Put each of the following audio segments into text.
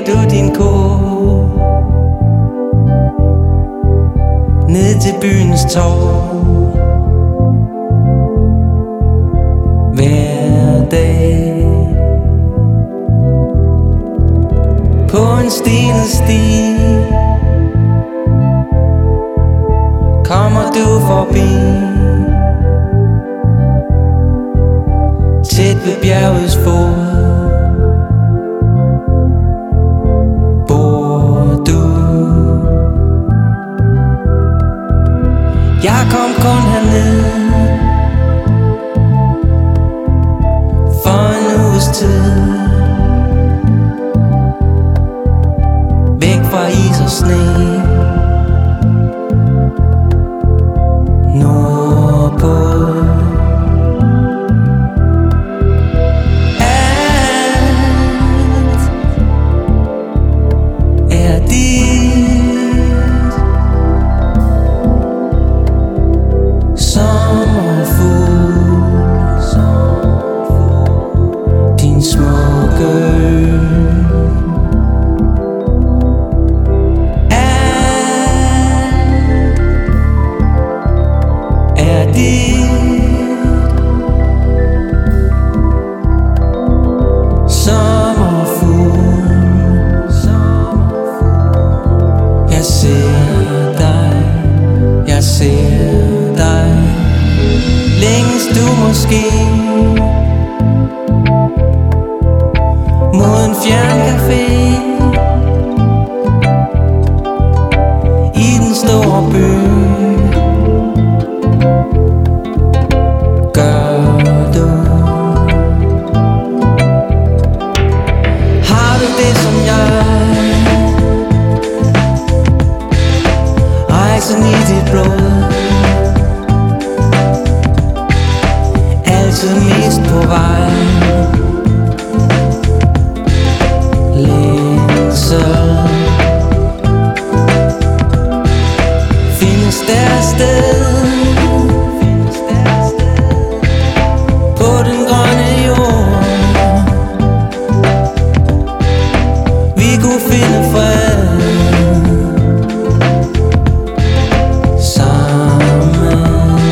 du din kurv ned til byens torv hver dag på en stenet sti kommer du forbi tæt ved bjergets fod bor du. Jeg kom kun herned for en uges tid, væk fra is og sne nordpå. Måske mod en fjern café i den store by. Gør du? Har du det som jeg? Rejsen i dit blod, altid mest på vej. Længsel findes der sted på den grønne jord. Vi kunne finde fred sammen.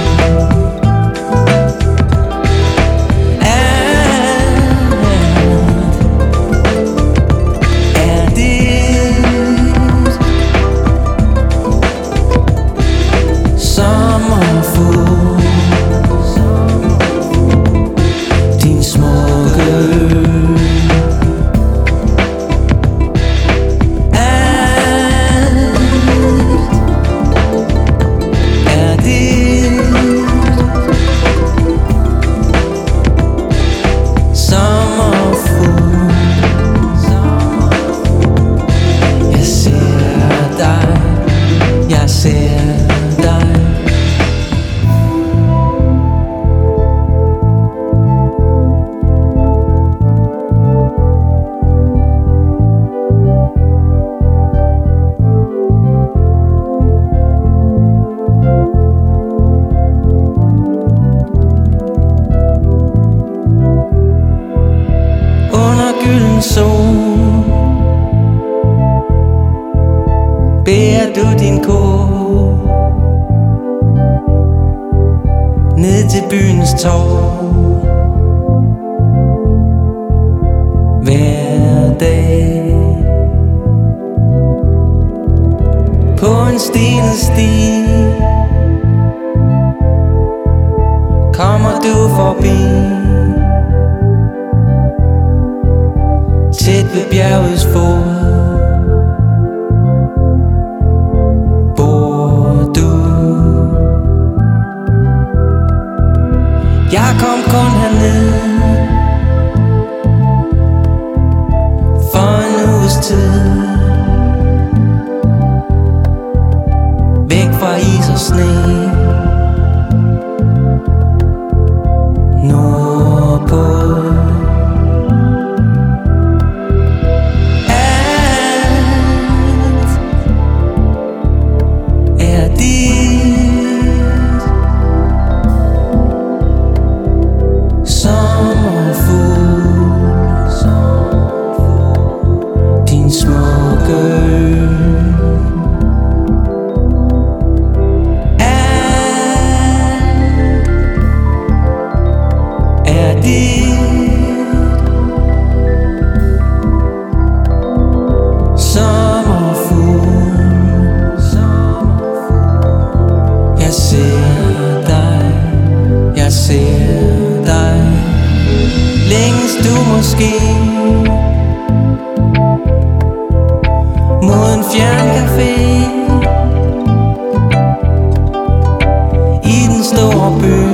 Bærer du din kurv ned til byens torv hver dag på en stenet sti kommer du forbi tæt ved bjergets fod. Jeg kom kun herned for en uges tid, væk fra is og sne nordpå. Sommerfugl, din små måske mod en fjern café i den store by.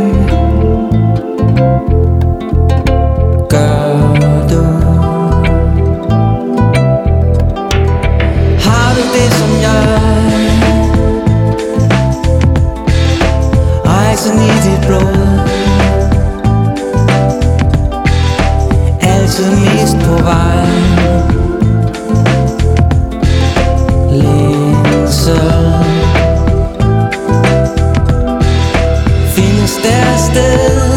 Gør du? Har du det som jeg? Rejsen i dit blod, altid mest på vej. Længsel findes der sted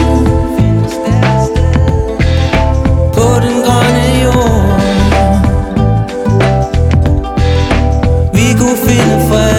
på den grønne jord. Vi kunne finde fred.